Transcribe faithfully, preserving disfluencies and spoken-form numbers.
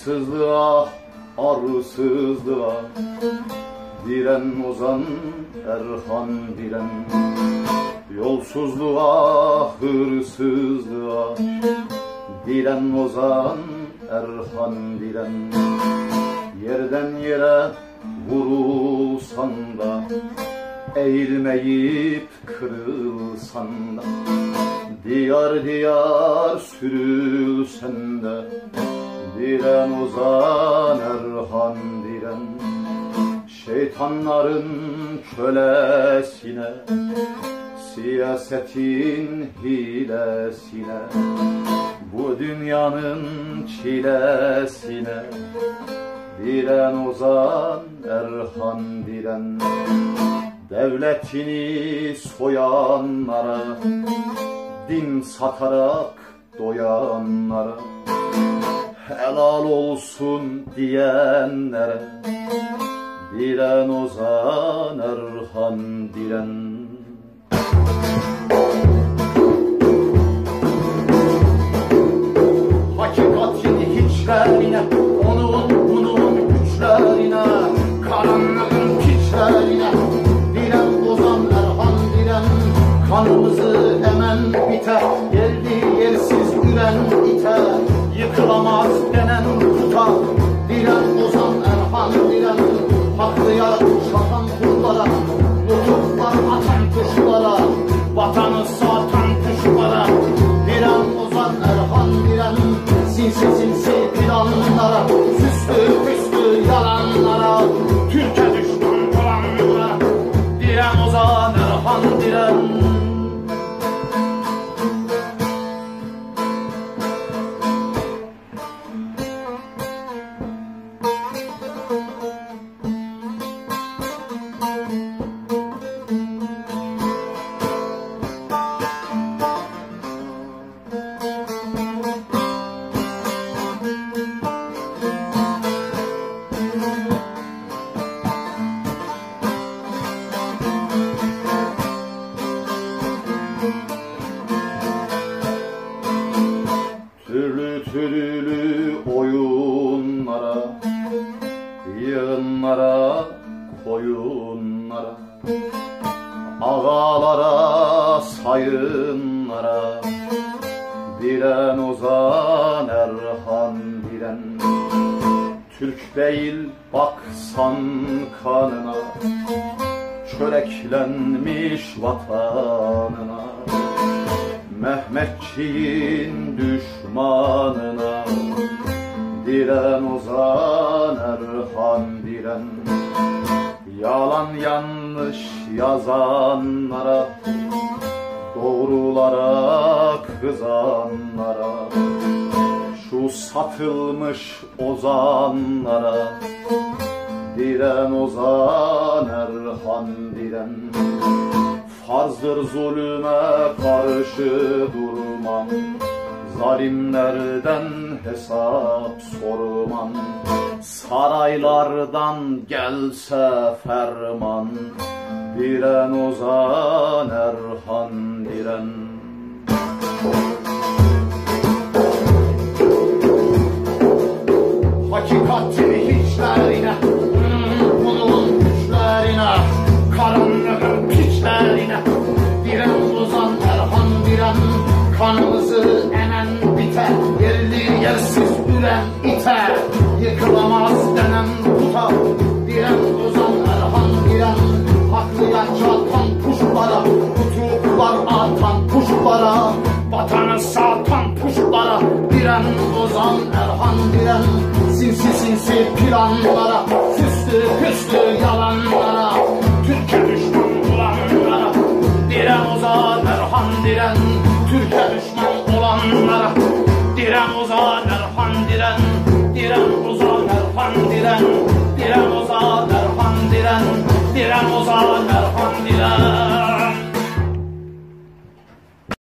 arsızlığa, arsızlığa diren ozan Erhan diren. Yolsuzluğa, hırsızlığa diren ozan Erhan diren. Yerden yere vurulsan da, eğilmeyip kırılsan da, diyar diyar sürülsen de, diren ozan Erhan diren. Şeytanların kölesine, siyasetin hilesine, bu dünyanın çilesine diren ozan Erhan diren. Devletini soyanlara, din satarak doyanlara, helal olsun diyenlere diren ozan Erhan diren. Hakikatin hiçlerine, onun bunun güçlerine, karanlığın piçlerine diren ozan Erhan diren. Kanımızı hemen biter, yerli yersiz üren ite, yıkılamaz denen tutar diren ozan Erhan diren. Haklıya çatan kullara, nutuklar atan kuşlara, vatanı satan kuşlara diren ozan Erhan diren. Sinsi sinsi planlara, süslü püslü yalanlara, Türkiye düşman olanlara diren ozan Erhan diren. Türlü türlü oyunlara, yığınlara, koyunlara, ağalara, sayınlara diren ozan Erhan diren. Türk değil baksan kanına, çöreklenmiş vatanına, Mehmetçiğin düşmanına diren ozan Erhan diren. Yalan yanlış yazanlara, doğrulara kızanlara, şu satılmış ozanlara diren ozan Erhan diren. Farzdır zulüme karşı durman, zalimlerden hesap sorman, saraylardan gelse ferman diren ozan Erhan diren. Hakikatin hiçlerine, bunun güçlerine, karanlığın piçlerine diren ozan Erhan diren. Kanımızı emen biter, yerli yersiz üren ite, yıkılamaz denen tutar diren ozan Erhan diren. Haklıya çatan kuşlara, tutuklar atan kuşlara, vatanı satan kuşlara diren ozan Erhan diren. Sinsi sinsi planlara, süslü püslü yalanlara, Türkiye düşman olanlara diren ozan Erhan diren. Türkiye düşman olanlara diren ozan Erhan diren. Diren ozan Erhan diren. Diren ozan Erhan diren. Diren ozan Erhan